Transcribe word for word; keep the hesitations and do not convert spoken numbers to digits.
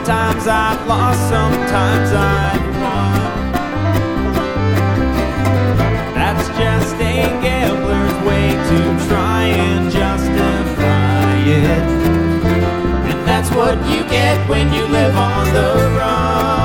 Sometimes I've lost, sometimes I've won. That's just a gambler's way to try and justify it. And that's what you get when you live on the run.